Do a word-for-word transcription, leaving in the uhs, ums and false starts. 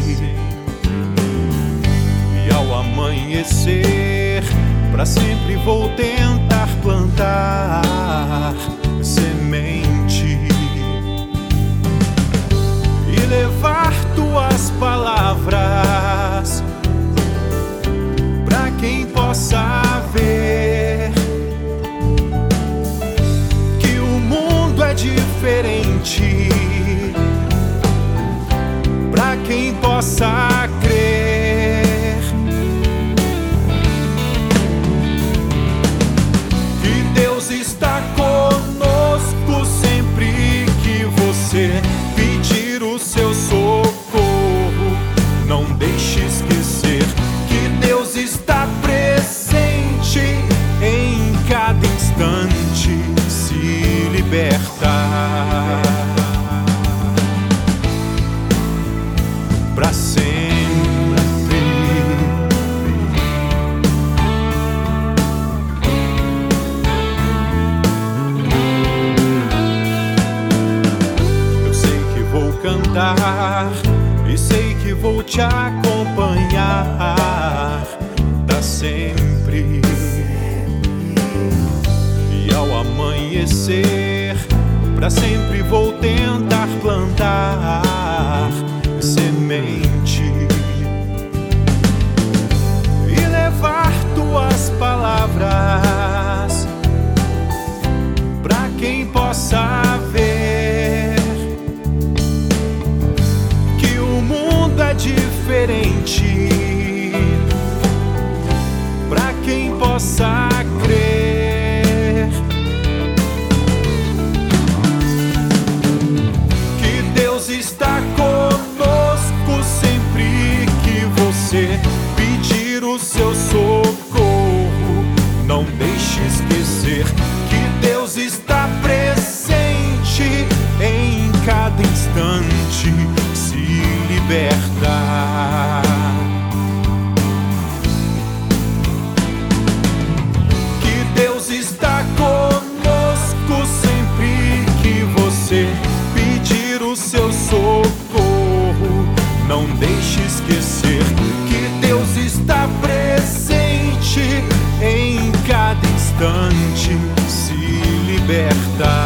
E ao amanhecer, pra sempre vou tentar plantar semente e levar tuas palavras pra quem possa ver que o mundo é diferente, pra quem possa crer que Deus está conosco sempre que você pedir o seu socorro. Não deixe esquecer que Deus está presente em cada instante, se libertar pra sempre. Eu sei que vou cantar e sei que vou te acompanhar pra sempre. E ao amanhecer, pra sempre vou tentar plantar semente e levar tuas palavras pra quem possa ver que o mundo é diferente, pra quem possa crer que Deus está conosco sempre que você pedir o seu socorro. Não deixe esquecer que Deus está presente em cada instante, se libertar. Que Deus está conosco sempre que você pedir o seu socorro. Não deixe esquecer que Deus está presente em cada instante, se libertar.